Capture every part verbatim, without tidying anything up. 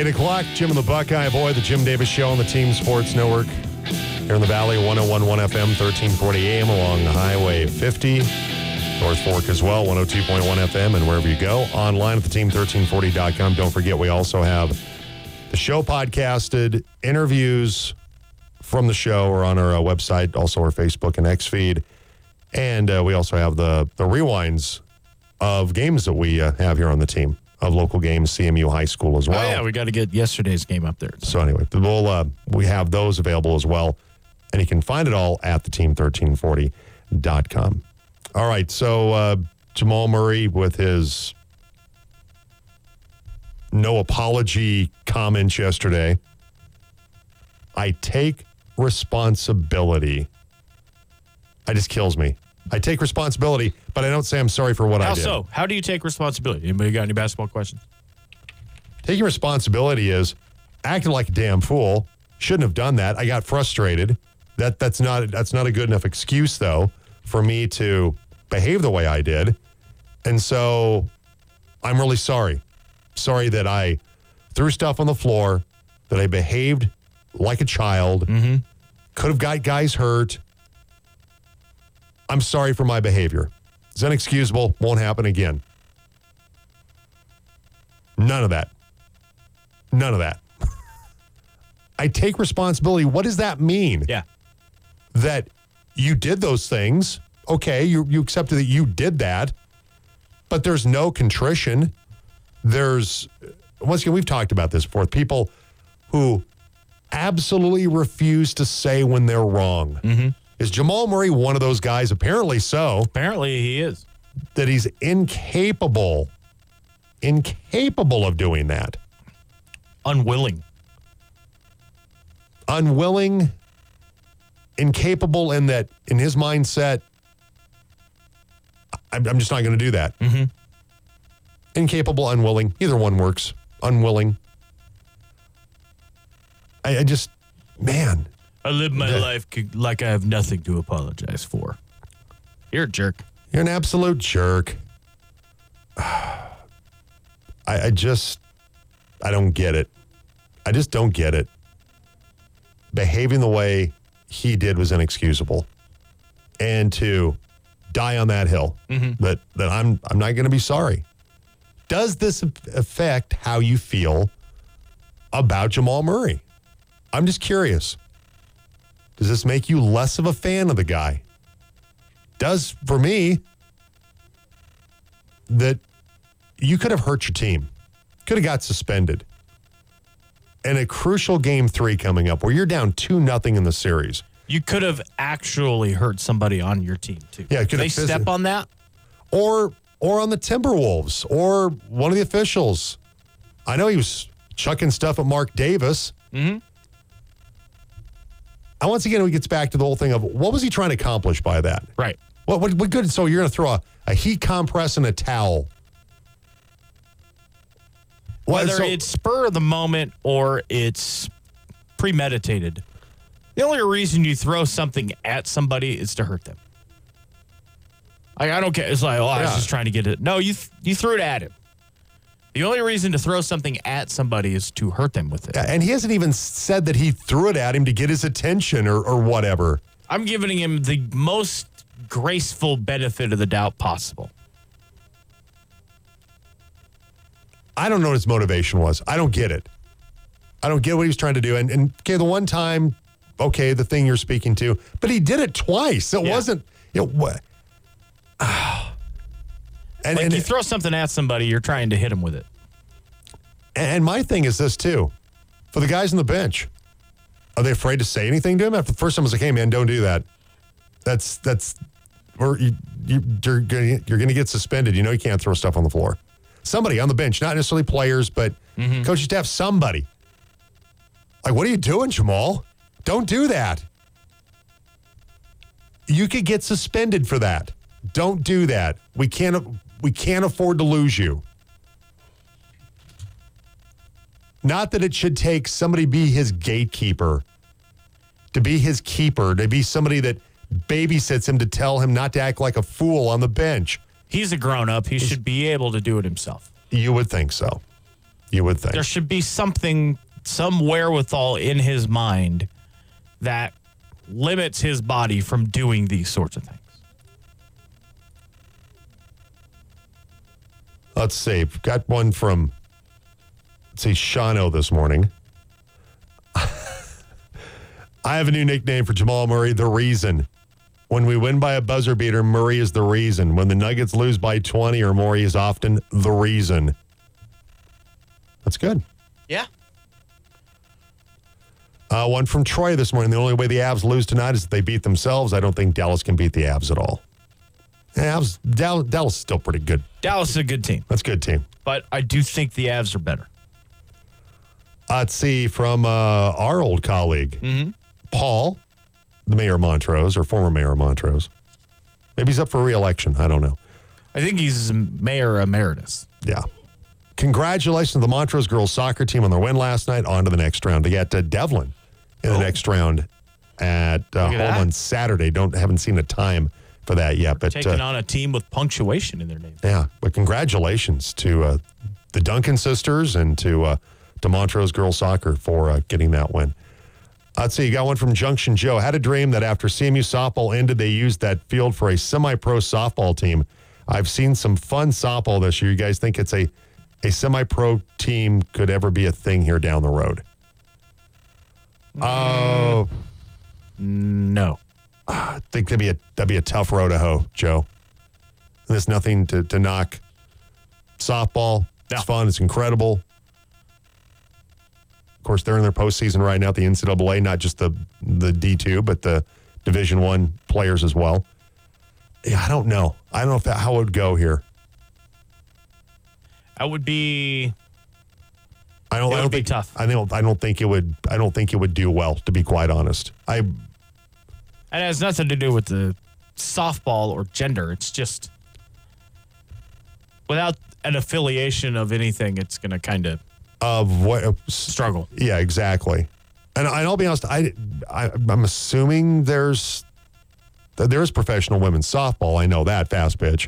eight o'clock, Jim and the Buckeye Boy, the Jim Davis Show on the Team Sports Network. Here in the Valley, one oh one point one F M, thirteen forty A M along Highway fifty. North Fork as well, one oh two point one F M, and wherever you go. Online at the team thirteen forty dot com. Don't forget, we also have the show podcasted, interviews from the show are on our uh, website, also our Facebook and X feed. And uh, we also have the, the rewinds of games that we uh, have here on the team, of local games, C M U High School as well. Oh, yeah, we got to get yesterday's game up there. So anyway, we'll, uh, we have those available as well. And you can find it all at the team thirteen forty dot com. All right, so uh, Jamal Murray with his no apology comments yesterday. I take responsibility. It just kills me. I take responsibility, but I don't say I'm sorry for what How I did. How so? How do you take responsibility? Anybody got any basketball questions? Taking responsibility is acting like a damn fool. Shouldn't have done that. I got frustrated. That that's not that's not a good enough excuse though for me to behave the way I did. And so I'm really sorry. Sorry that I threw stuff on the floor, that I behaved like a child, mm-hmm. could have got guys hurt. I'm sorry for my behavior. It's inexcusable. Won't happen again. None of that. None of that. I take responsibility. What does that mean? Yeah. That you did those things. Okay, you, you accepted that you did that, but there's no contrition. There's, once again, we've talked about this before, people who absolutely refuse to say when they're wrong. Mm-hmm. Is Jamal Murray one of those guys? Apparently so. Apparently he is. That he's incapable, incapable of doing that. Unwilling. Unwilling, incapable in that, in his mindset, I'm, I'm just not going to do that. Mm-hmm. Incapable, unwilling. Either one works. Unwilling. I, I just, man. I live my the, life like I have nothing to apologize for. You're a jerk. You're an absolute jerk. I, I just, I don't get it. I just don't get it. Behaving the way he did was inexcusable. And to die on that hill, mm-hmm. that, that I'm, I'm not going to be sorry. Does this affect how you feel about Jamal Murray? I'm just curious. Does this make you less of a fan of the guy? Does, for me, that you could have hurt your team. Could have got suspended. And a crucial game three coming up where you're down two nothing in the series. You could have actually hurt somebody on your team, too. Yeah, could they phys- step on that? Or or on the Timberwolves or one of the officials. I know he was chucking stuff at Mark Davis. Mm-hmm. And once again, it gets back to the whole thing of what was he trying to accomplish by that? Right. What, what, what good? So you're going to throw a, a heat compress and a towel. Whether so, it's spur of the moment or it's premeditated, the only reason you throw something at somebody is to hurt them. I, I don't care. It's like, oh, I was yeah. just trying to get it. No, you th- you threw it at him. The only reason to throw something at somebody is to hurt them with it. Yeah, and he hasn't even said that he threw it at him to get his attention or, or whatever. I'm giving him the most graceful benefit of the doubt possible. I don't know what his motivation was. I don't get it. I don't get what he was trying to do. And, and okay, the one time, okay, the thing you're speaking to, but he did it twice. It yeah. wasn't, it was. Ah. And, like and you throw something at somebody, you're trying to hit them with it. And my thing is this, too. For the guys on the bench, are they afraid to say anything to him? After the first time, I was like, hey, man, don't do that. That's, that's, or you, you, you're going you're to get suspended. You know you can't throw stuff on the floor. Somebody on the bench, not necessarily players, but mm-hmm. coaching staff, somebody. Like, what are you doing, Jamal? Don't do that. You could get suspended for that. Don't do that. We can't, we can't afford to lose you. Not that it should take somebody be his gatekeeper, to be his keeper, to be somebody that babysits him to tell him not to act like a fool on the bench. He's a grown-up. He should be able to do it himself. You would think so. You would think. There should be something, some wherewithal in his mind that limits his body from doing these sorts of things. Let's see. Got one from, let's see, Shano this morning. I have a new nickname for Jamal Murray, The Reason. When we win by a buzzer beater, Murray is the reason. When the Nuggets lose by twenty or more, he is often the reason. That's good. Yeah. Uh, one from Troy this morning. The only way the Avs lose tonight is if they beat themselves. I don't think Dallas can beat the Avs at all. Avs, Dallas, Dallas is still pretty good. Dallas is a good team. That's a good team. But I do think the Avs are better. Uh, let's see, from uh, our old colleague, Mm-hmm. Paul, the mayor of Montrose, or former mayor of Montrose. Maybe he's up for re-election. I don't know. I think he's mayor emeritus. Yeah. Congratulations to the Montrose girls soccer team on their win last night. On to the next round. They got uh, Devlin in the Oh. next round at uh, home at that. on Saturday. Don't haven't seen a time for that yet, but Taking uh, on a team with punctuation in their name. yeah. But congratulations to uh, the Duncan sisters and to uh, to Montrose girls soccer for uh, getting that win. Let's see, you got one from Junction Joe. Had a dream that after C M U softball ended, they used that field for a semi-pro softball team. I've seen some fun softball this year. You guys think it's a, a semi-pro team could ever be a thing here down the road? Oh, No. I think that'd be a that'd be a tough row to hoe, Joe. There's nothing to, to knock softball. No. It's fun. It's incredible. Of course, they're in their postseason right now at the N C double A, not just the the D two, but the Division One players as well. Yeah, I don't know. I don't know if that, how it would go here. That would be. I don't. It I would don't be think, tough. I don't. I don't think it would. I don't think it would do well. To be quite honest, I. And it has nothing to do with the softball or gender. It's just without an affiliation of anything, it's going to kind of Of what struggle. Yeah, exactly. And, and I'll be honest, I, I I'm assuming there's there is professional women's softball. I know that fast pitch.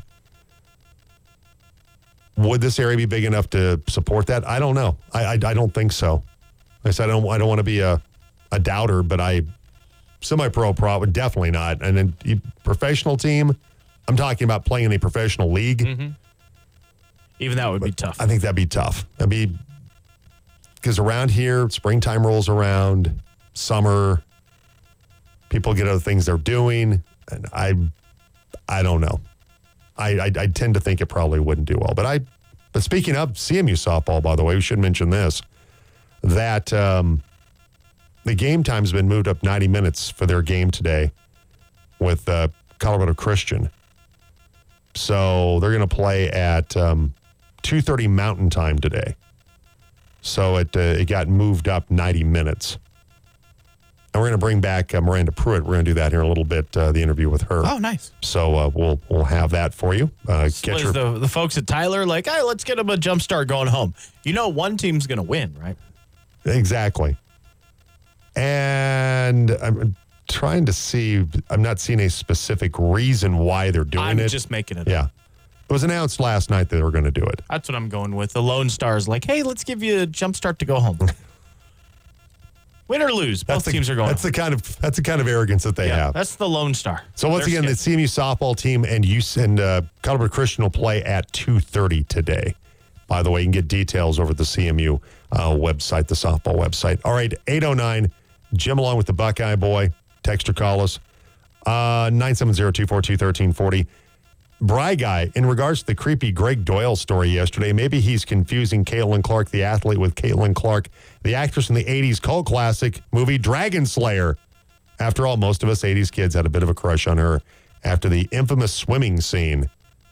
Would this area be big enough to support that? I don't know. I I, I don't think so. I said I don't I don't want to be a a doubter, but I semi-pro pro definitely not. And then you, professional team, I'm talking about playing in a professional league. Mm-hmm. Even that would be tough. I think that'd be tough. That'd be because around here, springtime rolls around, summer, people get other things they're doing, and I, I don't know. I, I I tend to think it probably wouldn't do well. But I, but speaking of C M U softball, by the way, we should mention this that um, the game time's been moved up ninety minutes for their game today with uh, Colorado Christian. So they're going to play at um, two thirty Mountain Time today. So it uh, it got moved up ninety minutes. And we're going to bring back uh, Miranda Pruitt. We're going to do that here in a little bit, uh, the interview with her. Oh, nice. So uh, we'll we'll have that for you. Uh, So get is your, the, the folks at Tyler like, hey, let's get them a jump start going home. You know one team's going to win, right? exactly. And I'm trying to see, I'm not seeing a specific reason why they're doing I'm it. just making it yeah. up. It was announced last night that they were going to do it. That's what I'm going with. The Lone Star's like, hey, let's give you a jump start to go home. Win or lose, both That's the, teams are going That's home. the kind of that's the kind of arrogance that they Yeah, have. that's the Lone Star. So once They're again, the scared. C M U softball team and U and uh, Colorado Christian will play at two thirty today. By the way, you can get details over at the C M U uh, website, the softball website. All right, eight oh nine, Jim along with the Buckeye Boy. Text or call us. Uh, nine seven zero, two four two, one three four zero. Bry Guy, in regards to the creepy Greg Doyle story yesterday, maybe he's confusing Caitlin Clark, the athlete, with Caitlin Clark, the actress in the eighties cult classic movie Dragon Slayer. After all, most of us eighties kids had a bit of a crush on her after the infamous swimming scene.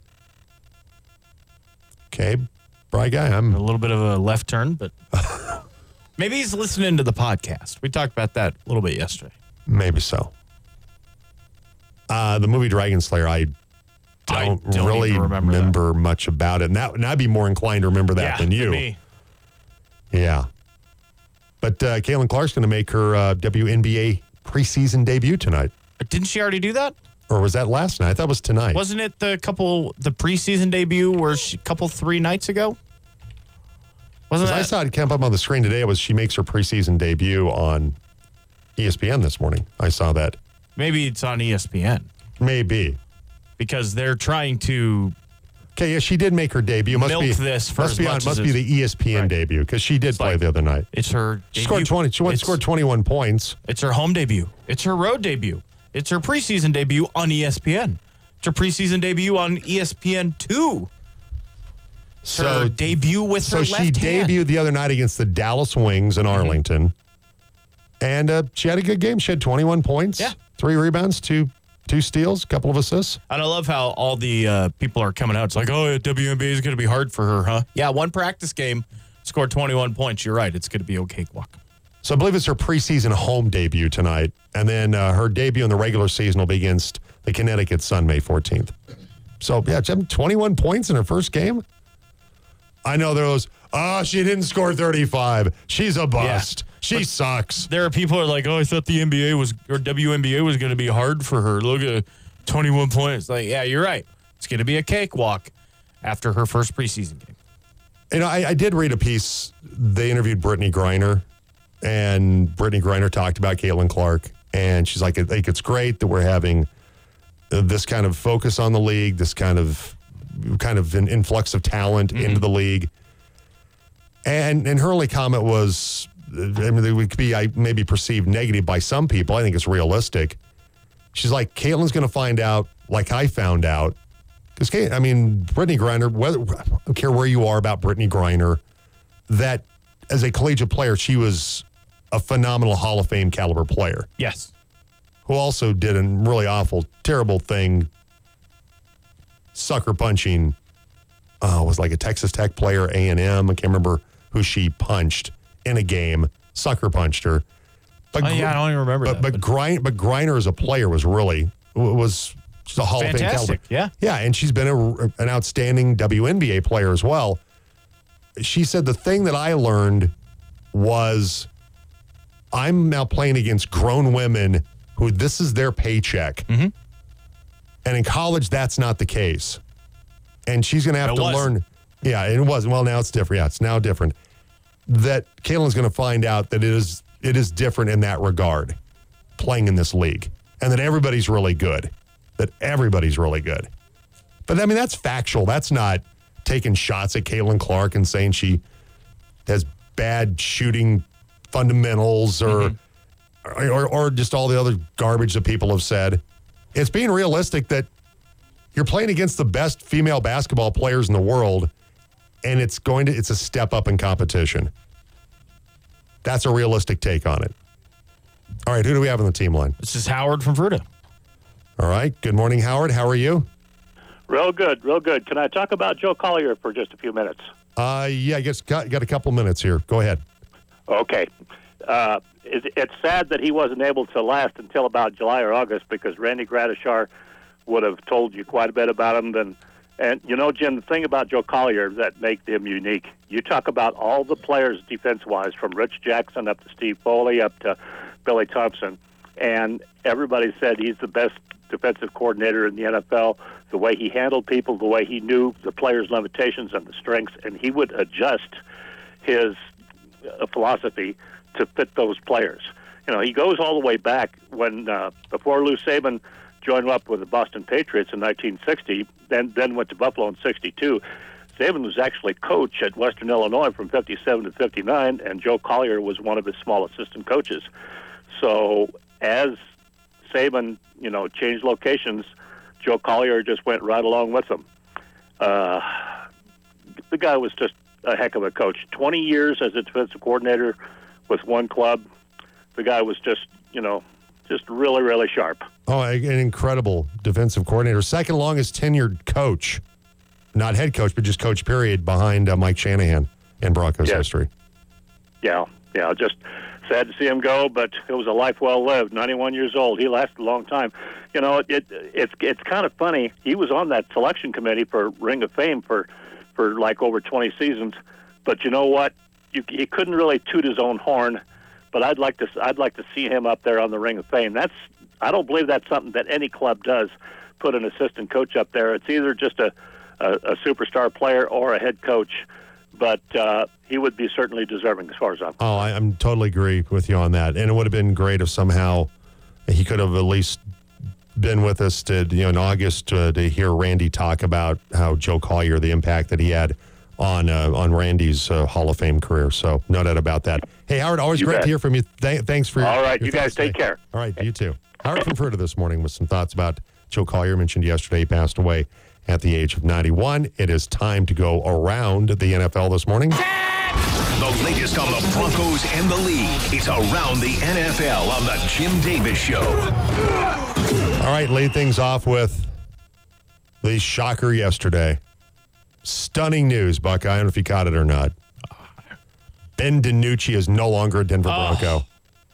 Okay, Bry Guy, a I'm little bit of a left turn, but maybe he's listening to the podcast. We talked about that a little bit yesterday. maybe so. Uh, the movie Dragon Slayer, I I don't, don't really even remember that. remember much about it. And, that, and I'd be more inclined to remember that yeah, than you. Me. Yeah. But uh, Caitlin Clark's going to make her uh, W N B A preseason debut tonight. Didn't she already do that? Or was that last night? I thought it was tonight. Wasn't it the couple, the preseason debut where she, couple three nights ago? Wasn't I that? saw it come up on the screen today. It was she makes her preseason debut on E S P N this morning. I saw that. Maybe it's on E S P N Maybe. because they're trying to Okay, yeah, she did make her debut. Must milk be this for must as be on, much must as be it's- the E S P N Right. debut because she did play like- the other night. It's her She debut. scored twenty. She went, It's- scored twenty-one points. It's her home debut. It's her road debut. It's her preseason debut on E S P N. It's her preseason debut on E S P N two. It's her So debut with so her she left hand. debuted the other night against the Dallas Wings in Arlington, and uh, she had a good game. She had twenty-one points, Yeah. three rebounds, two two steals, a couple of assists. And I love how all the uh, people are coming out. It's like, oh, W N B A is going to be hard for her, huh? Yeah, one practice game, scored twenty-one points. You're right. It's going to be a cakewalk. So I believe it's her preseason home debut tonight, and then uh, her debut in the regular season will be against the Connecticut Sun May fourteenth. So yeah, she had twenty-one points in her first game. I know there was, oh, she didn't score thirty-five. She's a bust. She sucks. There are people who are like, oh, I thought the N B A was, or W N B A was going to be hard for her. Look at twenty-one points. Like, yeah, you're right. It's going to be a cakewalk after her first preseason game. You know, I, I did read a piece. They interviewed Brittany Griner, and Brittany Griner talked about Caitlin Clark, and she's like, I think it's great that we're having uh, this kind of focus on the league, this kind of kind of an influx of talent Mm-hmm. into the league. And and her only comment was, I mean, it would be I maybe perceived negative by some people. I think it's realistic. She's like, Caitlin's going to find out, like I found out, because I mean, Brittany Griner. Whether I don't care where you are about Brittany Griner, that as a collegiate player, she was a phenomenal Hall of Fame caliber player Yes. who also did a really awful, terrible thing, sucker punching. Uh, was like a Texas Tech player, A and M. I can't remember who she punched in a game. Sucker punched her. But Oh, yeah, I don't even remember But that, but, but- Griner, but Griner as a player was really was just a Hall of Fame Fantastic, caliber. yeah. Yeah, and she's been a, an outstanding W N B A player as well. She said the thing that I learned was I'm now playing against grown women who this is their paycheck. Mm-hmm. And in college, that's not the case. And she's going to have It to wasn't. learn. Yeah, it wasn't. Well, now it's different. Yeah, it's now different. That Caitlin's going to find out that it is it is different in that regard, playing in this league, and that everybody's really good. That everybody's really good. But I mean, that's factual. That's not taking shots at Caitlin Clark and saying she has bad shooting fundamentals or, Mm-hmm. or or just all the other garbage that people have said. It's being realistic that you're playing against the best female basketball players in the world, and it's going to it's a step up in competition. That's a realistic take on it. All right, who do we have on the team line? This is Howard from Fruta. All right, good morning, Howard. How are you? Real good, real good. Can I talk about Joe Collier for just a few minutes? Uh, yeah, I guess got, got a couple minutes here. Go ahead. Okay. Uh, it, it's sad that he wasn't able to last until about July or August because Randy Gradishar would have told you quite a bit about him. And, and you know, Jim, the thing about Joe Collier that makes him unique, you talk about all the players defense-wise, from Rich Jackson up to Steve Foley up to Billy Thompson, and everybody said he's the best defensive coordinator in the N F L, the way he handled people, the way he knew the players' limitations and the strengths, and he would adjust his uh, philosophy to fit those players. You know, he goes all the way back when, uh, before Lou Saban joined up with the Boston Patriots in nineteen sixty, then then went to Buffalo in sixty-two. Saban was actually coach at Western Illinois from fifty-seven to fifty-nine, and Joe Collier was one of his small assistant coaches. So as Saban, you know, changed locations, Joe Collier just went right along with him. Uh, the guy was just a heck of a coach. twenty years as a defensive coordinator with one club. The guy was just, you know, just really, really sharp. Oh, an incredible defensive coordinator. Second longest tenured coach. Not head coach, but just coach, period, behind uh, Mike Shanahan in Broncos Yes. history. Yeah, yeah, just sad to see him go, but it was a life well lived. ninety-one years old. He lasted a long time. You know, it, it it's it's kind of funny. He was on that selection committee for Ring of Fame for, for like over twenty seasons. But you know what? You, he couldn't really toot his own horn. But I'd like to I'd like to see him up there on the Ring of Fame. That's I don't believe that's something that any club does. Put an assistant coach up there. It's either just a, a, a superstar player or a head coach. but uh, he would be certainly deserving as far as I'm concerned. Oh, I, I'm totally agree with you on that. And it would have been great if somehow he could have at least been with us to, you know, in August to, to hear Randy talk about how Joe Collier, the impact that he had on uh, on Randy's uh, Hall of Fame career. So no doubt about that. Hey, Howard, always You great bet. to hear from you. Th- thanks for your All right, your you guys thoughts take today. care. All right, you too. Howard from Fruita this morning with some thoughts about Joe Collier. Mentioned yesterday he passed away at the age of ninety-one. It is time to go around the N F L this morning. The latest on the Broncos and the league. It's Around the N F L on the Jim Davis Show. All right, lead things off with the shocker yesterday. Stunning news, Buckeye. I don't know if you caught it or not. Ben DiNucci is no longer a Denver Oh. Bronco.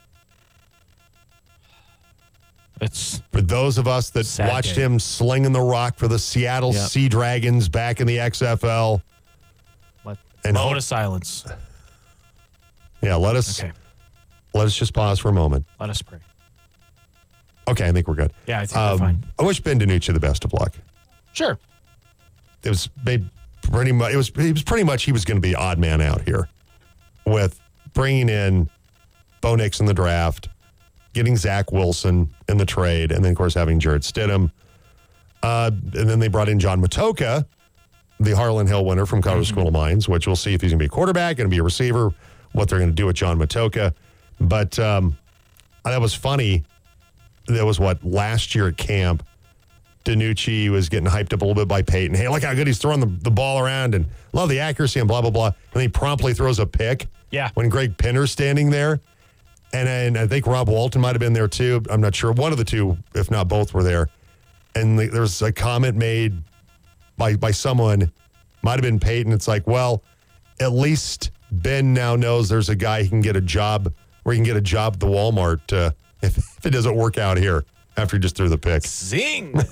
It's For those of us that Sad watched day. him slinging the rock for the Seattle Yep. Sea Dragons back in the X F L. let, And moment hope- of silence. Yeah, let us Okay, let us just pause for a moment. let us pray. Okay, I think we're good. Yeah, I think Um, we're fine. I wish Ben DiNucci the best of luck. Sure. It was made pretty much. It was. It was pretty much. He was going to be odd man out here, with bringing in Bo Nix in the draft, getting Zach Wilson in the trade, and then of course having Jared Stidham. Uh, and then they brought in John Matoka, the Harlan Hill winner from Colorado School of Mines, which we'll see if he's going to be a quarterback, going to be a receiver, what they're going to do with John Matoka. But um, that was funny. That was what last year at camp. DiNucci was getting hyped up a little bit by Peyton. Hey, look how good he's throwing the, the ball around and love the accuracy and blah, blah, blah. And he promptly throws a pick. Yeah. When Greg Pinner's standing there. And, and I think Rob Walton might have been there too. I'm not sure. One of the two, if not both, were there. And the, there was a comment made by, by someone, might have been Peyton. It's like, well, at least Ben now knows there's a guy he can get a job where he can get a job at the Walmart uh, if, if it doesn't work out here after he just threw the pick. Zing.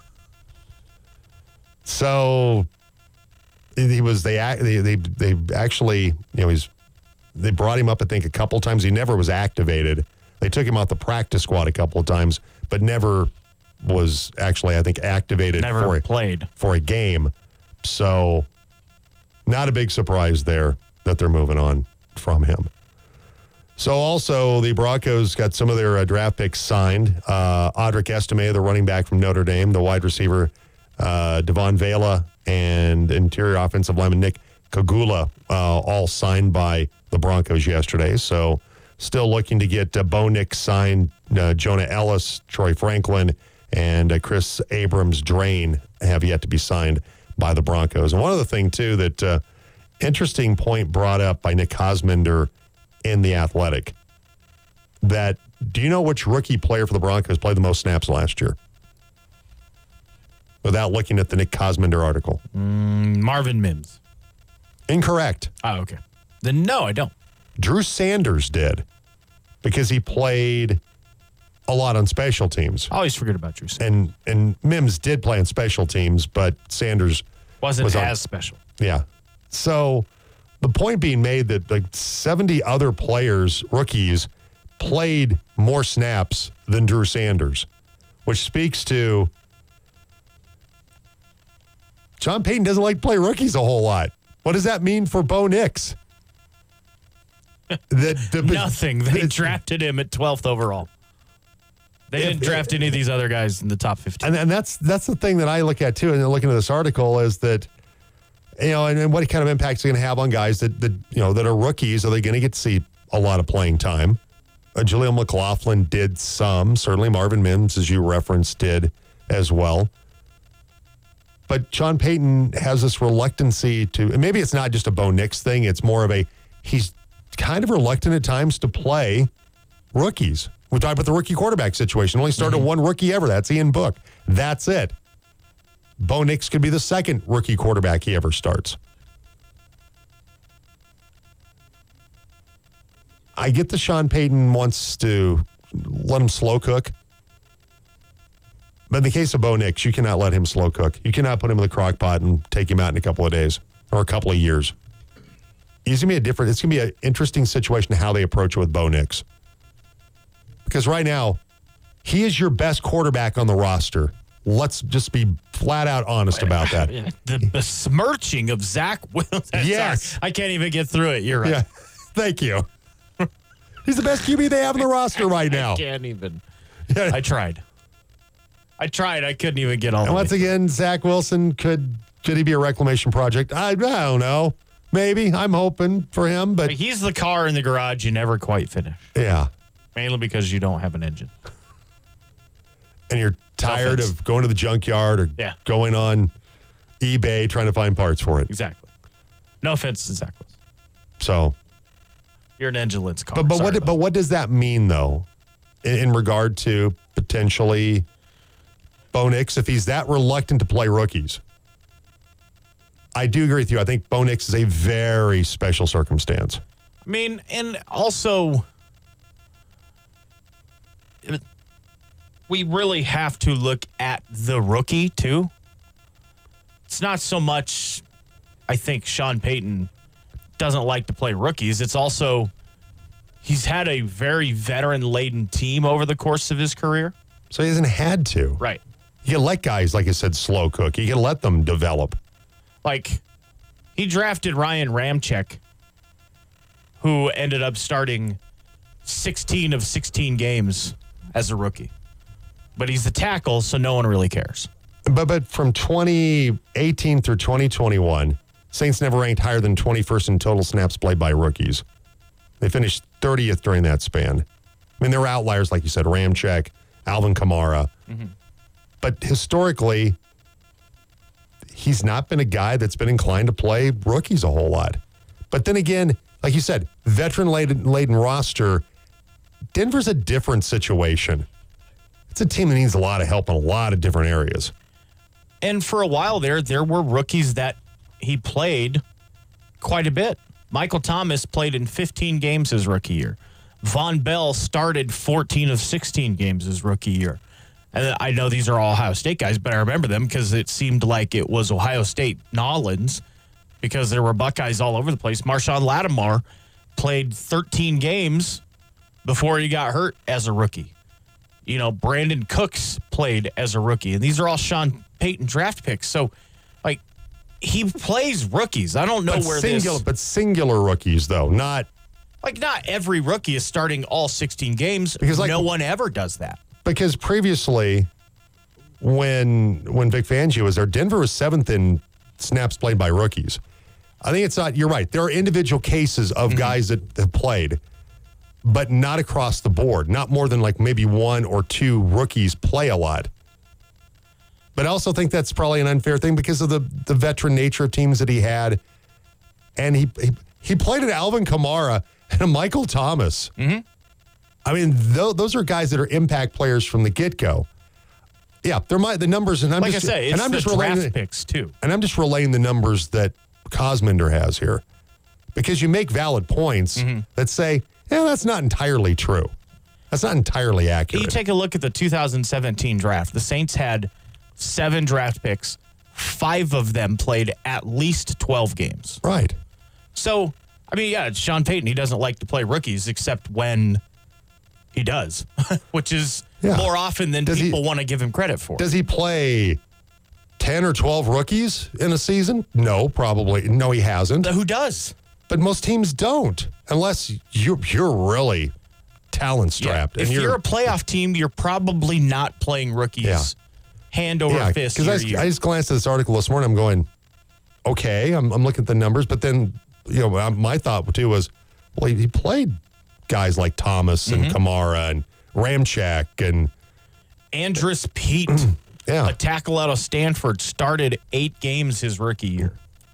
So he was they act- they they they actually, you know, he's they brought him up I think a couple times. He never was activated. They took him out the practice squad a couple of times, but never was actually I think activated Never for a, played. for a game. So not a big surprise there that they're moving on from him. So also the Broncos got some of their uh, draft picks signed. Uh, Audric Estime, the running back from Notre Dame, the wide receiver uh, Devon Vela, and interior offensive lineman Nick Kagula, uh, all signed by the Broncos yesterday. So still looking to get uh, Bo Nix signed, uh, Jonah Ellis, Troy Franklin, and uh, Chris Abrams-Drain have yet to be signed by the Broncos. And one other thing, too, that uh, interesting point brought up by Nick Kosminder in The Athletic, that do you know which rookie player for the Broncos played the most snaps last year? Without looking at the Nick Kosminder article. Marvin Mims. Incorrect. Oh, okay. Then no, I don't. Drew Sanders did, because he played a lot on special teams. I always forget about Drew. And and Mims did play on special teams, but Sanders Wasn't was on- as special. Yeah. So the point being made that like seventy other players, rookies, played more snaps than Drew Sanders, which speaks to John Payton doesn't like to play rookies a whole lot. What does that mean for Bo Nix? That the, Nothing. They it's- drafted him at twelfth overall. They didn't draft any of these other guys in the top fifteen. And, and that's that's the thing that I look at too, and looking at this article is that, you know, and, and what kind of impact is going to have on guys that, that you know that are rookies. Are they going to get to see a lot of playing time? Uh, Jaleel McLaughlin did some. Certainly Marvin Mims, as you referenced, did as well. But Sean Payton has this reluctancy to, and maybe it's not just a Bo Nix thing. It's more of a, he's kind of reluctant at times to play rookies. We talked about the rookie quarterback situation. Only started Mm-hmm. one rookie ever. That's Ian Book. That's it. Bo Nix could be the second rookie quarterback he ever starts. I get that Sean Payton wants to let him slow cook. But in the case of Bo Nix, you cannot let him slow cook. You cannot put him in the crock pot and take him out in a couple of days or a couple of years. He's going to be a different, it's going to be an interesting situation how they approach it with Bo Nix. Because right now, he is your best quarterback on the roster. Let's just be flat out honest about that. The besmirching of Zach Wilson. Yes. Sorry, I can't even get through it. You're right. Yeah. Thank you. He's the best Q B they have in the roster right now. I can't even. I tried. I tried. I couldn't even get all And the once way. again, Zach Wilson, could could he be a reclamation project? I, I don't know. Maybe. I'm hoping for him, but He's the car in the garage you never quite finish. yeah. Mainly because you don't have an engine. And you're tired offense. of going to the junkyard or Yeah. going on eBay trying to find parts for it. Exactly. No offense to Zach Wilson. So, You're an engine-less car. but but Sorry what about but what does that mean though, in, in regard to potentially Bo Nix if he's that reluctant to play rookies? I do agree with you. I think Bo Nix is a very special circumstance. I mean, and also, it- we really have to look at the rookie, too. It's not so much, I think, Sean Payton doesn't like to play rookies. It's also, he's had a very veteran-laden team over the course of his career. So he hasn't had to. Right. You can let guys, like I said, slow cook. You can let them develop. Like, he drafted Ryan Ramczyk, who ended up starting sixteen of sixteen games as a rookie. But he's the tackle, so no one really cares. But but from twenty eighteen through twenty twenty-one, Saints never ranked higher than twenty-first in total snaps played by rookies. They finished thirtieth during that span. I mean, there were outliers, like you said, Ramczyk, Alvin Kamara. Mm-hmm. But historically, he's not been a guy that's been inclined to play rookies a whole lot. But then again, like you said, veteran-laden laden roster, Denver's a different situation. It's a team that needs a lot of help in a lot of different areas. And for a while there, there were rookies that he played quite a bit. Michael Thomas played in fifteen games his rookie year. Von Bell started fourteen of sixteen games his rookie year. And I know these are all Ohio State guys, but I remember them because it seemed like it was Ohio State Nolans because there were Buckeyes all over the place. Marshawn Lattimore played thirteen games before he got hurt as a rookie. You know, Brandon Cooks played as a rookie. And these are all Sean Payton draft picks. So, like, he plays rookies. I don't know But where singular, this... but singular rookies, though, not Like, not every rookie is starting all sixteen games. Because, like- no one ever does that. because previously, when when Vic Fangio was there, Denver was seventh in snaps played by rookies. I think it's not. You're right. There are individual cases of guys that have played, but not across the board. Not more than like maybe one or two rookies play a lot. But I also think that's probably an unfair thing because of the the veteran nature of teams that he had, and he he, he played at Alvin Kamara and a Michael Thomas. Mm-hmm. I mean, th- those are guys that are impact players from the get-go. Yeah, they're my the numbers, and I'm Like just I say, it's and I'm the just relaying draft the, picks, too. and I'm just relaying the numbers that Cosminder has here, because you make valid points Mm-hmm. that say, yeah, that's not entirely true. That's not entirely accurate. You take a look at the two thousand seventeen draft. The Saints had seven draft picks. Five of them played at least twelve games. right. So, I mean, yeah, it's Sean Payton. He doesn't like to play rookies except when he does, which is Yeah. more often than Does he- people want to give him credit for. Does he play ten or twelve rookies in a season? No, probably. No, he hasn't. Who does? But most teams don't, unless you're, you're really talent strapped. If you're, a playoff team, you're probably not playing rookies Yeah. hand over yeah, fist. because year I, to year. I just glanced at this article this morning. I'm going, okay, I'm, I'm looking at the numbers, but then, you know, my thought too was, well, he, he played guys like Thomas and Mm-hmm. Kamara and Ramczyk and Andrus Pete, yeah, a tackle out of Stanford, started eight games his rookie year.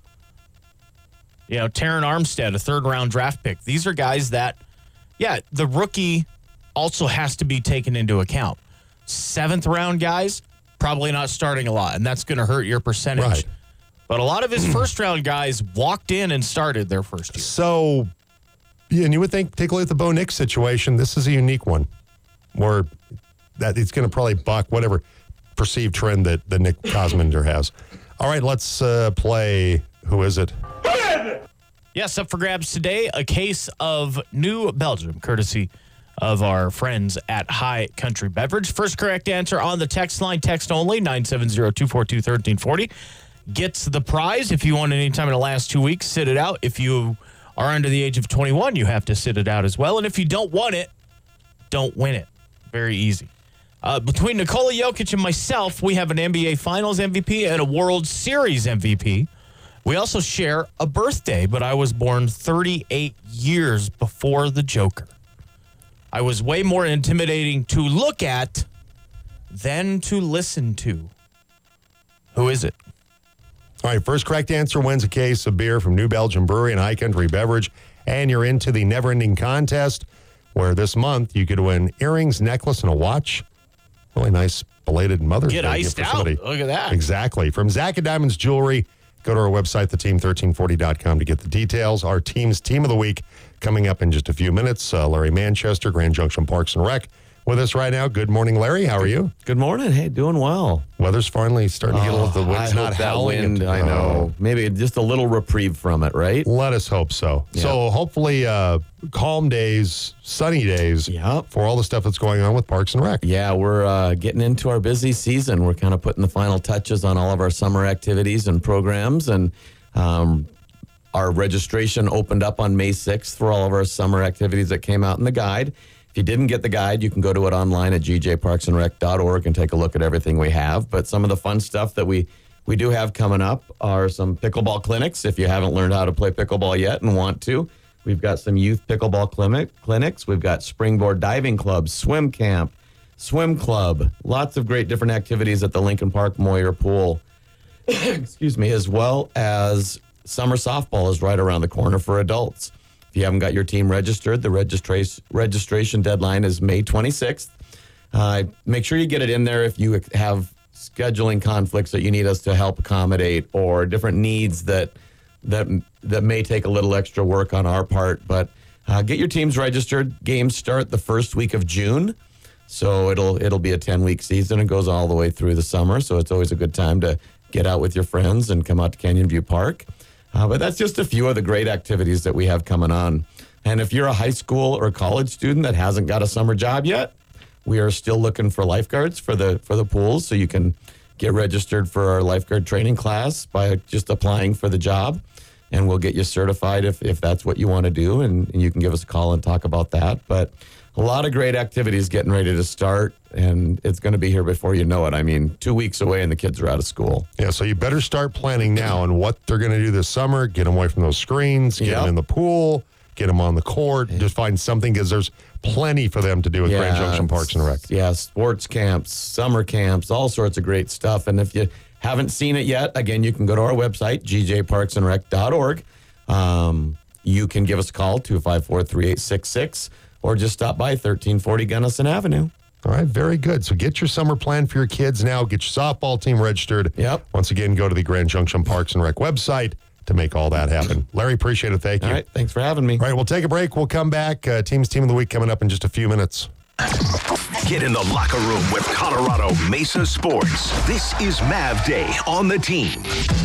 You know, Taron Armstead, a third-round draft pick. These are guys that, yeah, the rookie also has to be taken into account. Seventh-round guys, probably not starting a lot, and that's going to hurt your percentage. Right. But a lot of his first-round guys walked in and started their first year. So, yeah, and you would think, take a look at the Bo Nix situation. This is a unique one where that it's going to probably buck whatever perceived trend that, that Nick Cosminder has. All right, let's uh, play. Who is it? Yes, up for grabs today, a case of New Belgium, courtesy of our friends at High Country Beverage. First correct answer on the text line, text only, nine seven zero, two four two, one three four zero. Gets the prize. If you won any time in the last two weeks, sit it out. If you are under the age of twenty-one, you have to sit it out as well. And if you don't want it, don't win it. Very easy. Uh, between Nikola Jokic and myself, we have an N B A Finals M V P and a World Series M V P. We also share a birthday, but I was born thirty-eight years before the Joker. I was way more intimidating to look at than to listen to. Who is it? All right, first correct answer wins a case of beer from New Belgium Brewery and High Country Beverage. And you're into the never-ending contest, where this month you could win earrings, necklace, and a watch. Really nice belated Mother's Get Day iced gift for out. somebody. Look at that. Exactly. From Zach and Diamonds Jewelry, go to our website, the team thirteen forty dot com, to get the details. Our team's Team of the Week coming up in just a few minutes. Uh, Larry Manchester, Grand Junction Parks and Rec, with us right now. Good morning, Larry. How are you? Good morning. Hey, doing well. Weather's finally starting to get a little. The Oh, wind's I not hope that howling. wind, and- I know. Maybe just a little reprieve from it, right? Let us hope so. Yeah. So hopefully uh, calm days, sunny days Yep. for all the stuff that's going on with Parks and Rec. Yeah, we're uh, getting into our busy season. We're kind of putting the final touches on all of our summer activities and programs. And um, our registration opened up on May sixth for all of our summer activities that came out in the guide. If you didn't get the guide, you can go to it online at g j parks and rec dot org and take a look at everything we have. But some of the fun stuff that we, we do have coming up are some pickleball clinics. If you haven't learned how to play pickleball yet and want to, we've got some youth pickleball clinic, clinics. We've got springboard diving clubs, swim camp, swim club, lots of great different activities at the Lincoln Park Moyer Pool. Excuse me, as well as summer softball is right around the corner for adults. If you haven't got your team registered, the registration registration deadline is May twenty-sixth. Uh, make sure you get it in there if you have scheduling conflicts that you need us to help accommodate, or different needs that that that may take a little extra work on our part. But uh, get your teams registered. Games start the first week of June, so it'll it'll be a ten-week season. It goes all the way through the summer, so it's always a good time to get out with your friends and come out to Canyon View Park. Uh, but that's just a few of the great activities that we have coming on. And if you're a high school or college student that hasn't got a summer job yet, we are still looking for lifeguards for the for the pools, so you can get registered for our lifeguard training class by just applying for the job, and we'll get you certified if, if that's what you want to do, and, and you can give us a call and talk about that. But a lot of great activities getting ready to start, and it's going to be here before you know it. I mean, two weeks away and the kids are out of school. Yeah, so you better start planning now on what they're going to do this summer. Get them away from those screens, get Yep. them in the pool, get them on the court, just find something, because there's plenty for them to do with Grand Junction Parks and Rec. Yeah, sports camps, summer camps, all sorts of great stuff. And if you haven't seen it yet, again, you can go to our website, g j parks and rec dot org. Um, you can give us a call, two five four, three eight six six, or just stop by thirteen forty Gunnison Avenue. All right, very good. So get your summer plan for your kids now. Get your softball team registered. Yep. Once again, go to the Grand Junction Parks and Rec website to make all that happen. Larry, appreciate it. Thank you. All right, thanks for having me. All right, we'll take a break. We'll come back. Uh, Team's Team of the Week coming up in just a few minutes. Get in the locker room with Colorado Mesa Sports. This is Mav Day on the team.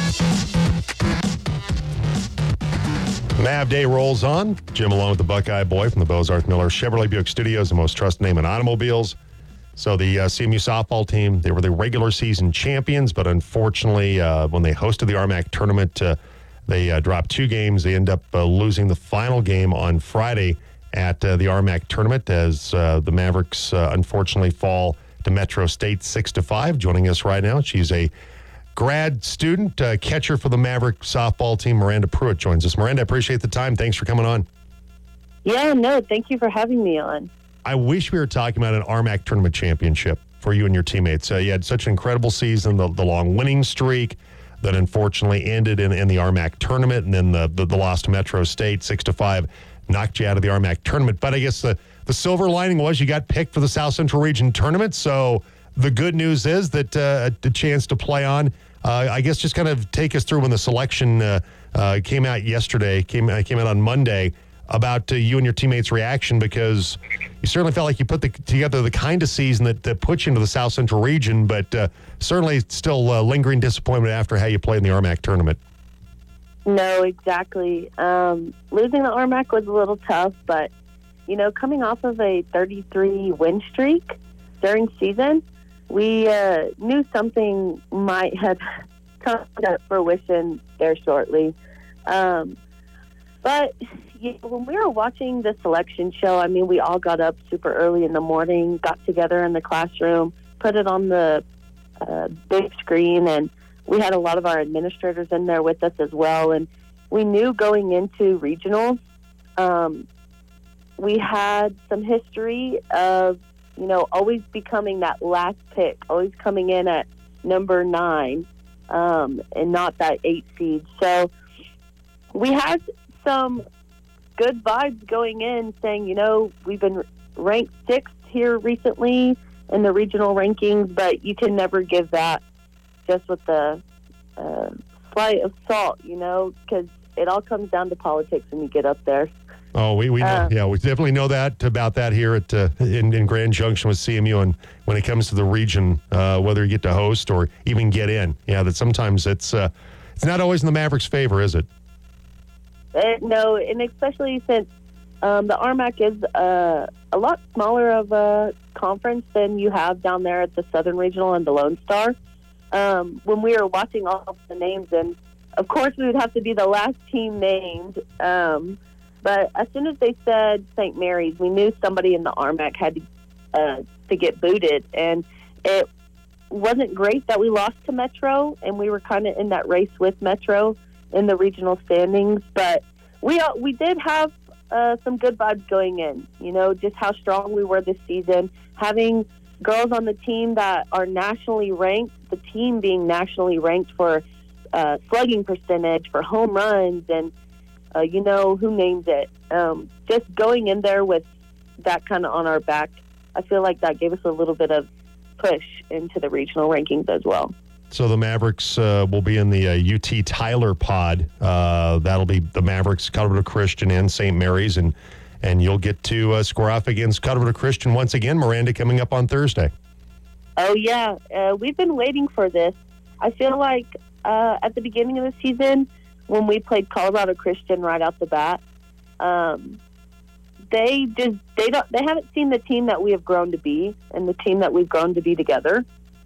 Mav Day rolls on. Jim along with the Buckeye Boy from the Bozarth Miller Chevrolet Buick Studios, the most trusted name in automobiles. So the uh, C M U softball team, they were the regular season champions, but unfortunately, uh, when they hosted the R M A C tournament, uh, they uh, dropped two games. They end up uh, losing the final game on Friday at uh, the R M A C tournament, as uh, the Mavericks uh, unfortunately fall to Metro State six to five. Joining us right now, she's a grad student, uh, catcher for the Maverick softball team. Miranda Pruitt joins us. Miranda, I appreciate the time. Thanks for coming on. Yeah, no, thank you for having me on. I wish we were talking about an R M A C tournament championship for you and your teammates. Uh, you had such an incredible season, the, the long winning streak that unfortunately ended in, in the R M A C tournament, and then the, the, the loss to Metro State, six to five, knocked you out of the R M A C tournament. But I guess the, the silver lining was you got picked for the South Central Region tournament, so the good news is that uh, a chance to play on. Uh, I guess just kind of take us through when the selection uh, uh, came out yesterday, came, uh, came out on Monday, about uh, you and your teammates' reaction, because you certainly felt like you put the, together the kind of season that, that put you into the South Central region, but uh, certainly still uh, lingering disappointment after how you played in the R M A C tournament. No, exactly. Um, losing the R M A C was a little tough, but, you know, coming off of a thirty-three win streak during season, we uh, knew something might have come to fruition there shortly. Um, but you know, when we were watching the selection show, I mean, we all got up super early in the morning, got together in the classroom, put it on the uh, big screen, and we had a lot of our administrators in there with us as well. And we knew going into regionals, um, we had some history of, you know, always becoming that last pick, always coming in at number nine, um, and not that eight seed. So we had some good vibes going in, saying, you know, we've been ranked sixth here recently in the regional rankings, but you can never give that just with the uh, slight of salt, you know, because it all comes down to politics when you get up there. Oh, we, we know, Uh, yeah, we definitely know that about that here at uh, in, in Grand Junction with C M U, and when it comes to the region, uh, whether you get to host or even get in, yeah, that sometimes it's uh, it's not always in the Mavericks' favor, is it? Uh, no, and especially since um, the R M A C is uh, a lot smaller of a conference than you have down there at the Southern Regional and the Lone Star. Um, when we were watching all of the names, and of course we would have to be the last team named, um, but as soon as they said Saint Mary's, we knew somebody in the R M A C had to, uh, to get booted, and it wasn't great that we lost to Metro, and we were kind of in that race with Metro in the regional standings, but we uh, we did have uh, some good vibes going in, you know, just how strong we were this season, having girls on the team that are nationally ranked, the team being nationally ranked for uh, slugging percentage, for home runs, and uh, you know, who names it. Um, just going in there with that kind of on our back, I feel like that gave us a little bit of push into the regional rankings as well. So the Mavericks uh, will be in the uh, U T Tyler pod. Uh, that'll be the Mavericks, Colorado Christian, and Saint Mary's, and and you'll get to uh, square off against Colorado Christian once again, Miranda, coming up on Thursday. Oh, yeah. Uh, we've been waiting for this. I feel like uh, at the beginning of the season, when we played Colorado Christian right out the bat, um, they just they don't they haven't seen the team that we have grown to be and the team that we've grown to be together.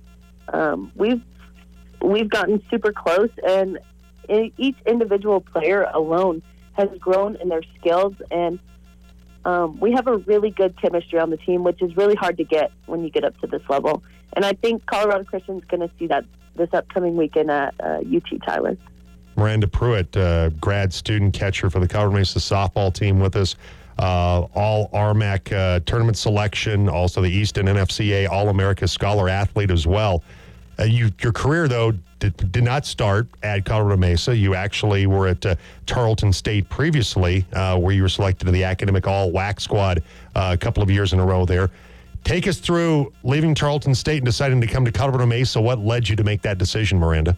Um, we've we've gotten super close, and each individual player alone has grown in their skills, and um, we have a really good chemistry on the team, which is really hard to get when you get up to this level. And I think Colorado Christian's going to see that this upcoming weekend at uh, U T Tyler. Miranda Pruitt, uh, grad student catcher for the Colorado Mesa softball team with us. Uh, all R M A C uh, tournament selection, also the Easton N F C A All-America Scholar athlete as well. Uh, you, your career, though, did, did not start at Colorado Mesa. You actually were at uh, Tarleton State previously, uh, where you were selected to the Academic All-W A C squad uh, a couple of years in a row there. Take us through leaving Tarleton State and deciding to come to Colorado Mesa. What led you to make that decision, Miranda?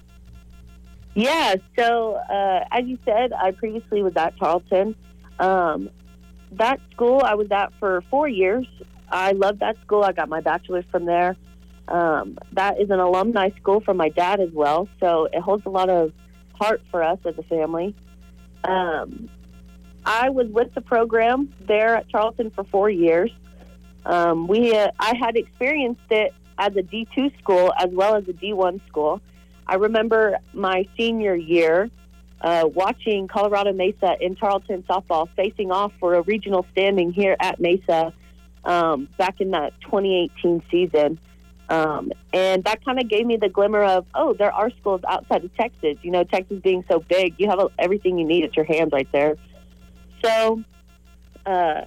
Yeah, so uh, as you said, I previously was at Tarleton. Um, that school I was at for four years. I loved that school. I got my bachelor's from there. Um, that is an alumni school from my dad as well, so it holds a lot of heart for us as a family. Um, I was with the program there at Tarleton for four years. Um, we uh, I had experienced it as a D two school as well as a D one school. I remember my senior year uh, watching Colorado Mesa and Tarleton softball facing off for a regional standing here at Mesa um, back in that twenty eighteen season. Um, and that kind of gave me the glimmer of, oh, there are schools outside of Texas. You know, Texas being so big, you have everything you need at your hands right there. So uh,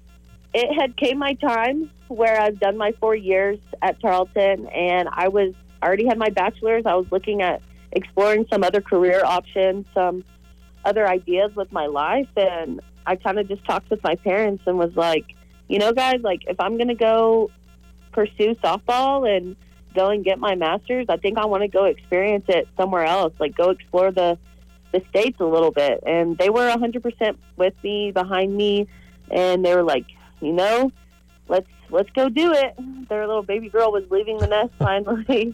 it had came my time where I've done my four years at Tarleton, and I was already had my bachelor's. I was looking at exploring some other career options, some other ideas with my life, and I kind of just talked with my parents and was like, you know, guys, like if I'm going to go pursue softball and go and get my master's, I think I want to go experience it somewhere else, like go explore the the states a little bit. And they were one hundred percent with me, behind me, and they were like, you know, let's let's go do it. Their little baby girl was leaving the nest finally.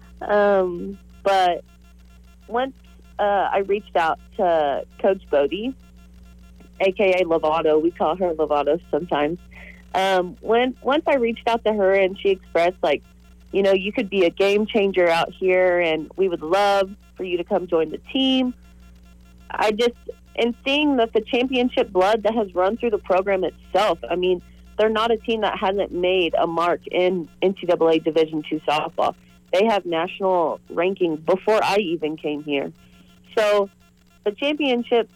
um, but once uh, I reached out to Coach Bodie, A K A Lovato. We call her Lovato sometimes. Um, when once I reached out to her and she expressed, like, you know, you could be a game changer out here and we would love for you to come join the team. I just, and seeing that the championship blood that has run through the program itself, I mean, they're not a team that hasn't made a mark in N C double A Division two softball. They have national rankings before I even came here. So the championship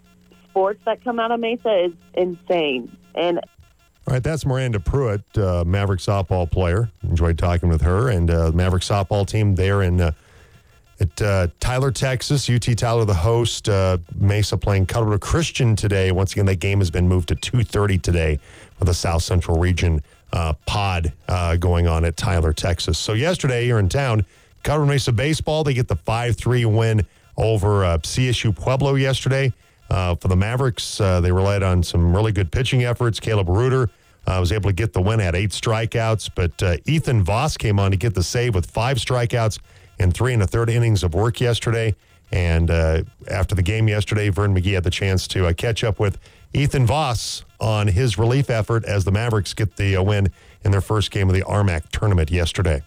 sports that come out of Mesa is insane. And all right, that's Miranda Pruitt, uh, Maverick softball player. Enjoyed talking with her. And uh, the Maverick softball team there in uh, at uh, Tyler, Texas. U T Tyler, the host. Uh, Mesa playing Colorado Christian today. Once again, that game has been moved to two thirty today for the South Central Region uh, pod uh, going on at Tyler, Texas. So yesterday, here in town, Colorado Mesa baseball, they get the five three win over uh, C S U Pueblo yesterday. Uh, for the Mavericks, uh, they relied on some really good pitching efforts. Caleb Reuter uh, was able to get the win, had eight strikeouts, but uh, Ethan Voss came on to get the save with five strikeouts and three and a third innings of work yesterday. And uh, after the game yesterday, Vern McGee had the chance to uh, catch up with Ethan Voss on his relief effort as the Mavericks get the uh, win in their first game of the R M A C tournament yesterday.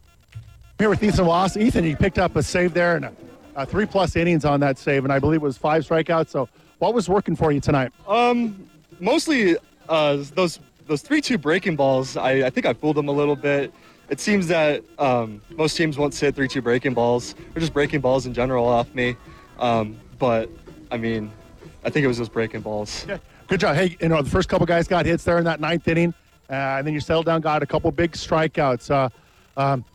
Here with Ethan Voss. Ethan, you picked up a save there and a, a three-plus innings on that save, and I believe it was five strikeouts. So what was working for you tonight? Um, mostly uh, those those three two breaking balls. I, I think I fooled them a little bit. It seems that um, most teams won't sit three two breaking balls, or just breaking balls in general off me. Um, but, I mean, I think it was just breaking balls. Yeah. Good job. Hey, you know, the first couple guys got hits there in that ninth inning, uh, and then you settled down, got a couple big strikeouts. Uh, um,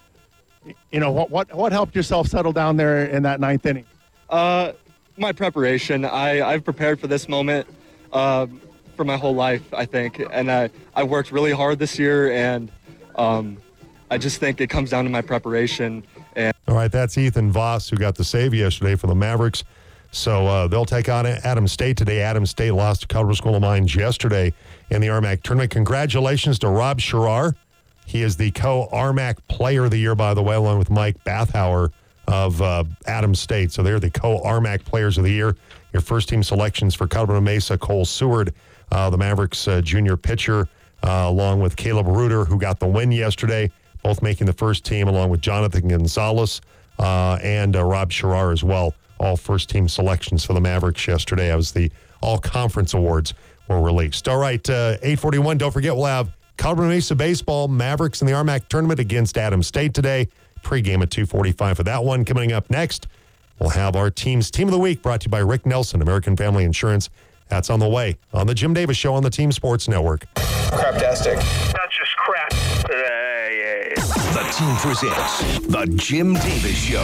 you know, what, what what helped yourself settle down there in that ninth inning? Uh, my preparation. I, I've prepared for this moment uh, for my whole life, I think. And I, I worked really hard this year, and um, I just think it comes down to my preparation. And All right, that's Ethan Voss, who got the save yesterday for the Mavericks. So uh, they'll take on Adams State today. Adams State lost to Colorado School of Mines yesterday in the R M A C tournament. Congratulations to Rob Sherrar. He is the co-R M A C Player of the Year, by the way, along with Mike Bathauer of uh, Adams State. So they're the co-R M A C Players of the Year. Your first team selections for Colorado Mesa, Cole Seward, uh, the Mavericks uh, junior pitcher, uh, along with Caleb Reuter, who got the win yesterday, both making the first team, along with Jonathan Gonzalez uh, and uh, Rob Sherrar as well. All first team selections for the Mavericks yesterday as the all conference awards were released. All right, uh, eight forty-one. Don't forget, we'll have Colorado Mesa baseball, Mavericks in the R M A C tournament against Adams State today. Pre-game at two forty-five for that one. Coming up next, we'll have our team's Team of the Week brought to you by Rick Nelson, American Family Insurance. That's on the way on the Jim Davis Show on the Team Sports Network. Craptastic. That's just crap. Uh, yeah. The team presents the Jim Davis Show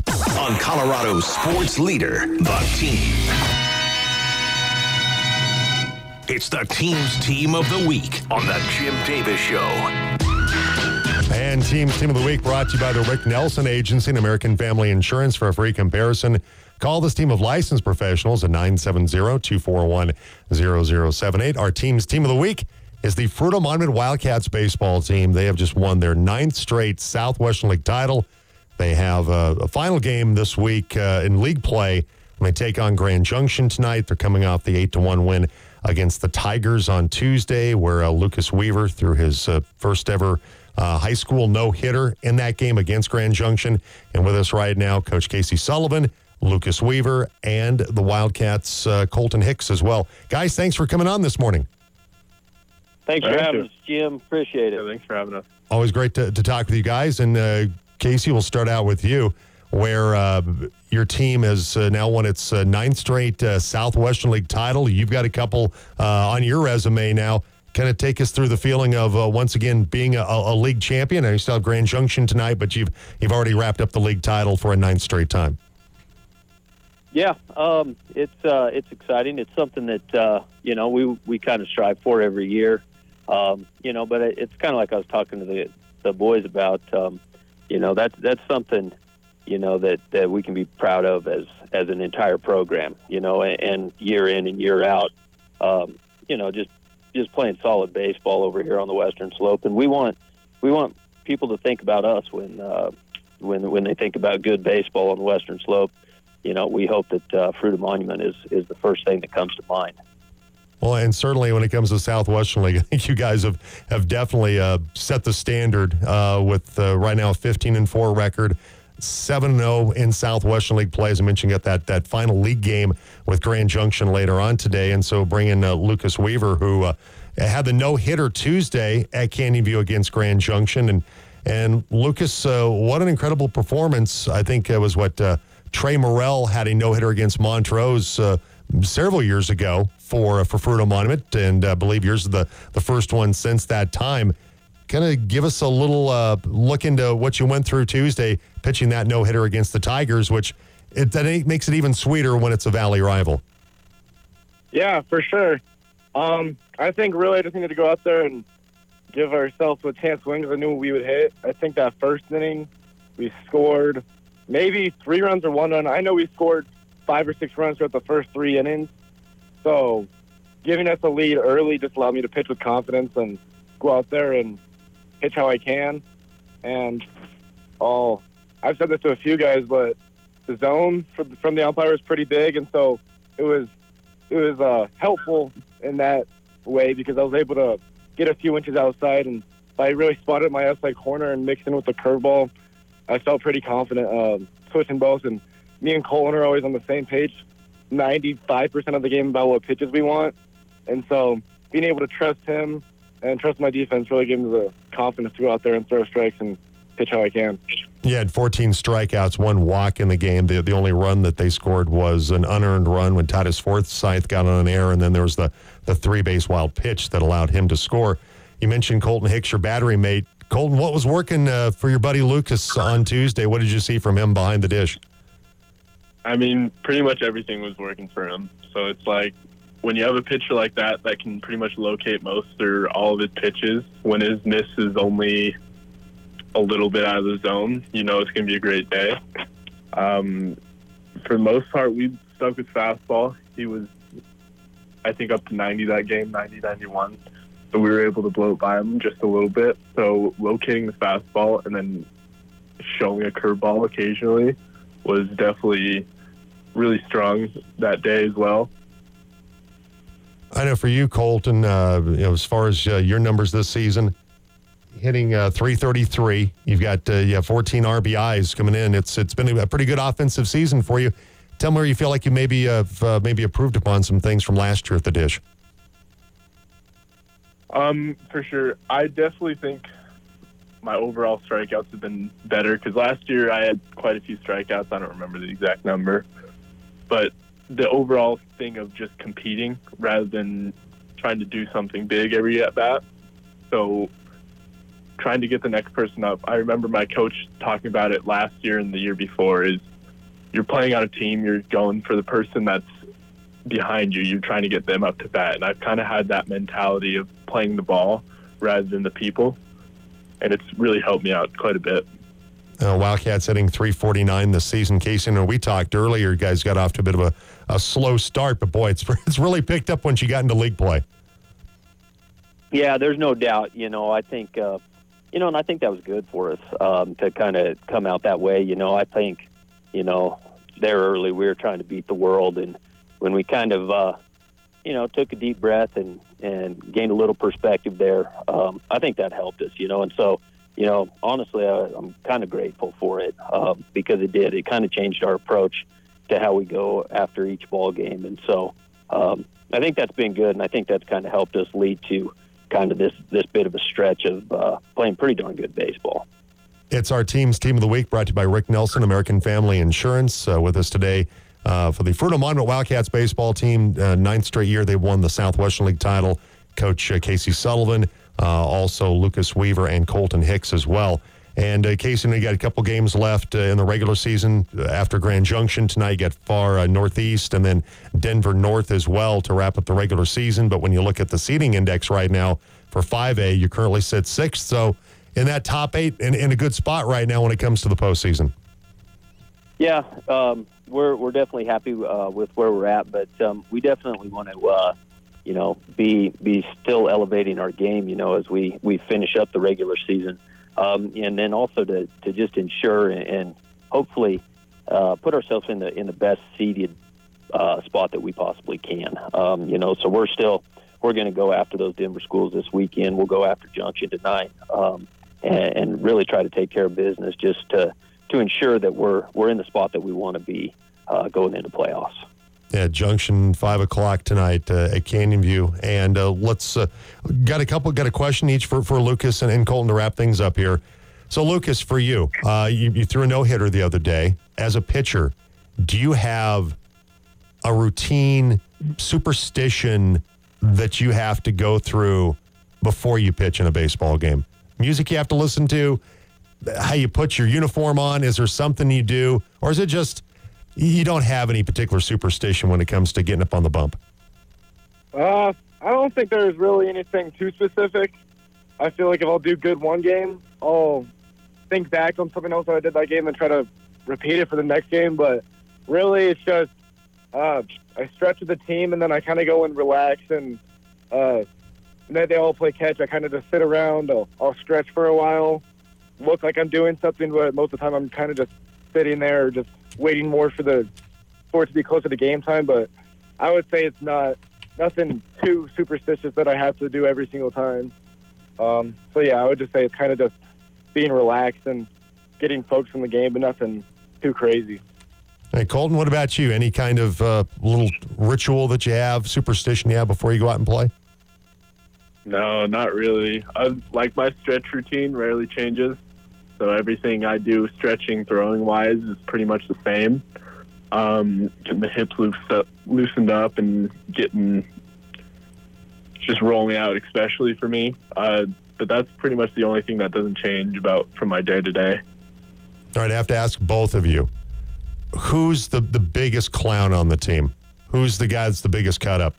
on Colorado's sports leader, The Team. It's the team's Team of the Week on the Jim Davis Show. And Team's Team of the Week brought to you by the Rick Nelson Agency and American Family Insurance. For a free comparison, call this team of licensed professionals at nine seven zero, two four one, zero zero seven eight. Our team's Team of the Week is the Fruita Monument Wildcats baseball team. They have just won their ninth straight Southwestern League title. They have a, a final game this week uh, in league play when they take on Grand Junction tonight. They're coming off the eight to one win against the Tigers on Tuesday, where uh, Lucas Weaver threw his uh, first ever uh, high school no-hitter in that game against Grand Junction. And with us right now, Coach Casey Sullivan, Lucas Weaver, and the Wildcats' uh, Colton Hicks as well. Guys, thanks for coming on this morning. Thanks for Thank having you. us, Jim. Appreciate it. Yeah, thanks for having us. Always great to, to talk with you guys. And uh, Casey, we'll start out with you, where uh, your team has uh, now won its uh, ninth straight uh, Southwestern League title. You've got a couple uh, on your resume now. Kind of take us through the feeling of uh, once again being a, a league champion. And you still have Grand Junction tonight, but you've you've already wrapped up the league title for a ninth straight time. Yeah, um, it's uh, it's exciting. It's something that uh, you know we we kind of strive for every year. Um, you know, but it, it's kind of like I was talking to the the boys about. Um, you know, that's that's something. You know, that, that we can be proud of as, as an entire program, you know, and, and year in and year out, um, you know, just just playing solid baseball over here on the Western Slope. And we want we want people to think about us when uh, when when they think about good baseball on the Western Slope. You know, we hope that uh, Fruita Monument is, is the first thing that comes to mind. Well, and certainly when it comes to Southwestern League, I think you guys have, have definitely uh, set the standard uh, with uh, right now a fifteen and four record, seven and oh in Southwestern League play. As I mentioned, got that, that final league game with Grand Junction later on today. And so bring in uh, Lucas Weaver, who uh, had the no-hitter Tuesday at Canyon View against Grand Junction. And, and Lucas, uh, what an incredible performance. I think it was what uh, Trey Morrell had a no-hitter against Montrose uh, several years ago for for Fruita Monument, and I uh, believe yours is the, the first one since that time. Kind of give us a little uh, look into what you went through Tuesday, pitching that no-hitter against the Tigers, which it, that makes it even sweeter when it's a Valley rival. Yeah, for sure. Um, I think really I just needed to go out there and give ourselves a chance to win because I knew we would hit. I think that first inning we scored maybe three runs or one run. I know we scored five or six runs throughout the first three innings. So giving us a lead early just allowed me to pitch with confidence and go out there and pitch how I can. And oh, I've said this to a few guys, but the zone from the umpire was pretty big, and so it was it was uh, helpful in that way because I was able to get a few inches outside, and I really spotted my outside corner and mixed in with the curveball. I felt pretty confident um, switching both, and me and Colton are always on the same page ninety-five percent of the game about what pitches we want. And so being able to trust him and trust my defense really gave me the confidence to go out there and throw strikes and pitch how I can. You had fourteen strikeouts, one walk in the game. The, the only run that they scored was an unearned run when Titus Forsyth got on an error, and then there was the, the three-base wild pitch that allowed him to score. You mentioned Colton Hicks, your battery mate. Colton, what was working uh, for your buddy Lucas on Tuesday? What did you see from him behind the dish? I mean, pretty much everything was working for him. So it's like when you have a pitcher like that that can pretty much locate most or all of his pitches, when his miss is only a little bit out of the zone, you know it's going to be a great day. Um, for the most part, we stuck with fastball. He was, I think, up to ninety that game, ninety, ninety-one. So we were able to blow it by him just a little bit. So locating the fastball and then showing a curveball occasionally was definitely really strong that day as well. I know for you, Colton, uh, you know, as far as uh, your numbers this season, hitting uh, three thirty-three, you've got uh, you have fourteen R B Is coming in. It's it's been a pretty good offensive season for you. Tell me where you feel like you maybe have uh, maybe improved upon some things from last year at the dish. Um, for sure, I definitely think my overall strikeouts have been better because last year I had quite a few strikeouts. I don't remember the exact number, but the overall thing of just competing rather than trying to do something big every at bat. So trying to get the next person up. I remember my coach talking about it last year and the year before is you're playing on a team, you're going for the person that's behind you, you're trying to get them up to bat. And I've kind of had that mentality of playing the ball rather than the people. And it's really helped me out quite a bit. Uh, Wildcats hitting three forty-nine this season. Casey, and we talked earlier, you guys got off to a bit of a, a slow start, but boy, it's it's really picked up once you got into league play. Yeah, there's no doubt. You know, I think, uh, you know, and I think that was good for us um, to kind of come out that way. You know, I think, you know, there early we were trying to beat the world, and when we kind of, uh, you know, took a deep breath and, and gained a little perspective there, um, I think that helped us, you know, and so, you know, honestly, I, I'm kind of grateful for it uh, because it did. It kind of changed our approach to how we go after each ball game. And so um, I think that's been good, and I think that's kind of helped us lead to kind of this, this bit of a stretch of uh, playing pretty darn good baseball. It's our team's Team of the Week, brought to you by Rick Nelson, American Family Insurance. Uh, with us today uh, for the Fruita Monument Wildcats baseball team, uh, ninth straight year they've won the Southwestern League title. Coach uh, Casey Sullivan, uh, also Lucas Weaver and Colton Hicks as well. And uh, Casey, you got a couple games left uh, in the regular season after Grand Junction. Tonight you got far uh, northeast and then Denver North as well to wrap up the regular season. But when you look at the seeding index right now for five A, you currently sit sixth. So in that top eight, in, in a good spot right now when it comes to the postseason. Yeah, um, we're we're definitely happy uh, with where we're at, but um, we definitely want to, uh, you know, be be still elevating our game, you know, as we, we finish up the regular season. Um, and then also to, to just ensure and, and hopefully uh, put ourselves in the in the best seeded uh, spot that we possibly can. Um, you know, so we're still we're going to go after those Denver schools this weekend. We'll go after Junction tonight, um, and, and really try to take care of business just to to ensure that we're we're in the spot that we want to be uh, going into playoffs. Yeah, Junction, five o'clock tonight uh, at Canyon View. And uh, let's, uh, got a couple, got a question each for, for Lucas and, and Colton to wrap things up here. So, Lucas, for you, uh, you, you threw a no-hitter the other day. As a pitcher, do you have a routine superstition that you have to go through before you pitch in a baseball game? Music you have to listen to, how you put your uniform on, is there something you do? Or is it just you don't have any particular superstition when it comes to getting up on the bump? Uh, I don't think there's really anything too specific. I feel like if I'll do good one game, I'll think back on something else that I did that game and try to repeat it for the next game. But really, it's just uh, I stretch with the team, and then I kind of go and relax. And uh, then they all play catch. I kind of just sit around. I'll, I'll stretch for a while, look like I'm doing something, but most of the time I'm kind of just sitting there, just waiting more for the for it to be closer to game time. But I would say it's not nothing too superstitious that I have to do every single time. Um, so yeah, I would just say it's kind of just being relaxed and getting focused on the game, but nothing too crazy. Hey, Colton, what about you? Any kind of uh, little ritual that you have, superstition you have before you go out and play? No, not really. I, like my stretch routine rarely changes. So everything I do stretching, throwing-wise is pretty much the same. Um, getting the hips loosened up, loosened up and getting just rolling out, especially for me. Uh, but that's pretty much the only thing that doesn't change about from my day-to-day. All right, I have to ask both of you. Who's the, the biggest clown on the team? Who's the guy that's the biggest cut-up?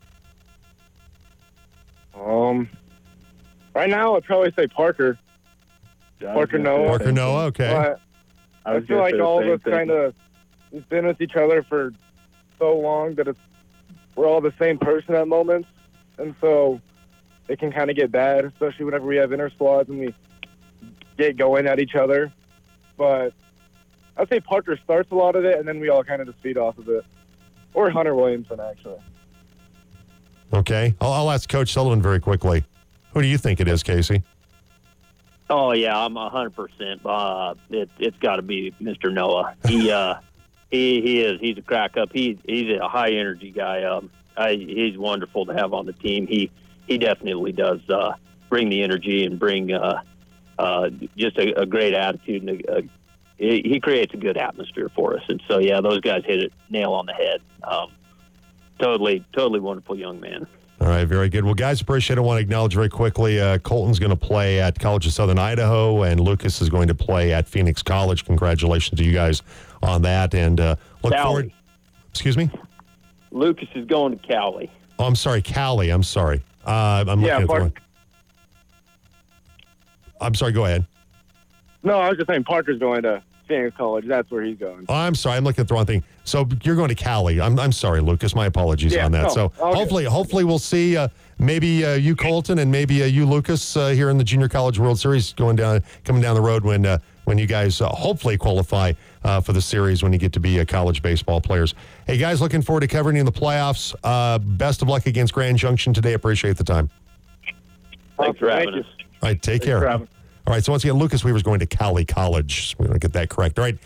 Um, right now, I'd probably say Parker. Parker Noah. Parker Noah, okay. But I, I feel like all of us kind of we've been with each other for so long that it's we're all the same person at moments, and so it can kind of get bad, especially whenever we have inter squads and we get going at each other. But I'd say Parker starts a lot of it, and then we all kind of just feed off of it. Or Hunter Williamson, actually. Okay, I'll, I'll ask Coach Sullivan very quickly. Who do you think it is, Casey? Oh yeah, I'm a hundred percent. Uh, it, it's got to be Mister Noah. He, uh, he, he is. He's a crack up. He, he's a high energy guy. Um, I, he's wonderful to have on the team. He, he definitely does uh, bring the energy and bring uh, uh, just a, a great attitude. And a, a, he creates a good atmosphere for us. And so yeah, those guys hit it nail on the head. Um, totally, totally wonderful young man. All right, very good. Well, guys, appreciate it. I want to acknowledge very quickly, uh, Colton's going to play at College of Southern Idaho, and Lucas is going to play at Phoenix College. Congratulations to you guys on that, and uh, look Cali. forward. Excuse me? Lucas is going to Cali. Oh, I'm sorry, Cali. I'm sorry. Uh, I'm Yeah, looking at the Park- wrong. I'm sorry, go ahead. No, I was just saying Parker's going to Phoenix College. That's where he's going. Oh, I'm sorry. I'm looking at the wrong thing. So you're going to Cali. I'm I'm sorry, Lucas. My apologies Yeah, on that. no, so all good. hopefully, hopefully we'll see uh, maybe uh, you, Colton, and maybe uh, you, Lucas, uh, here in the Junior College World Series going down, coming down the road when uh, when you guys uh, hopefully qualify uh, for the series when you get to be uh, college baseball players. Hey guys, looking forward to covering you in the playoffs. Uh, best of luck against Grand Junction today. Appreciate the time. Thanks for having Thank you. us. All right, take Thanks care. for having- All right, so once again, Lucas Weaver's going to Cali College. We're going to get that correct. All right,